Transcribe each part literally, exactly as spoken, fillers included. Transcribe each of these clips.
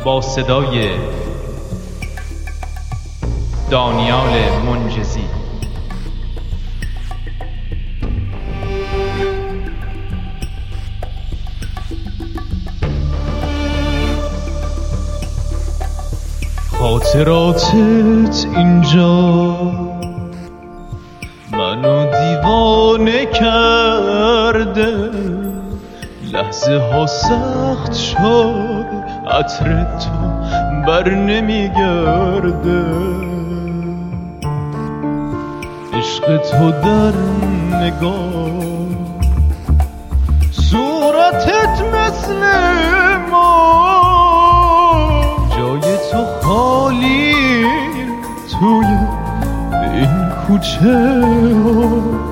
با صدای دانیال منجزی. خاطراتت اینجا منو دیوانه کرده، لحظه ها سخت شد عطر تو بر نمیگرده، عشق تو در نگاه صورتت مثل ما، جای تو خالی توی این کوچه ها.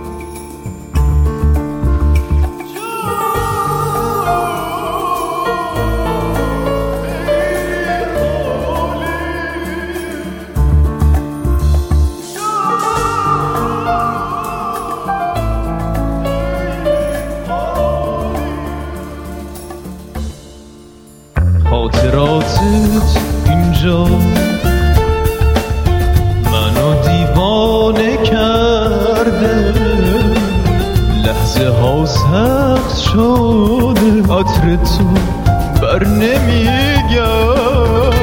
خاطراتت اینجا منو دیوانه کرده، لحظه ها سخت شده عطر تو بر نمیگرده،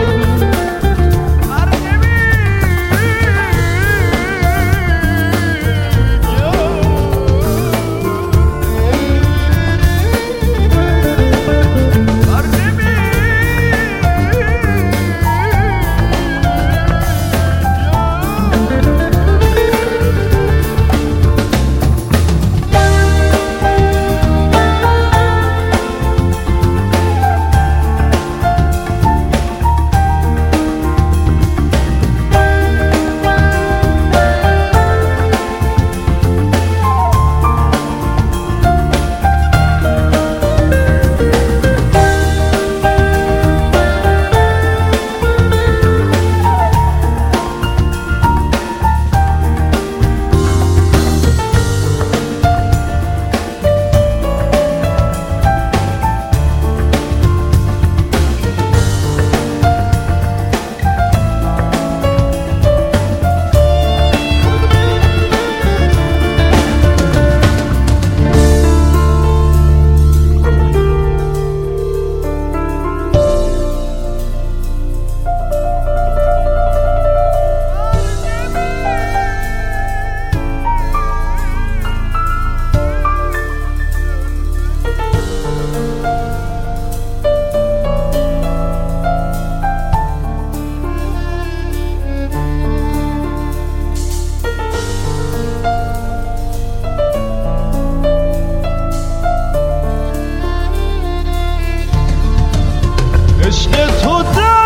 عشق تو در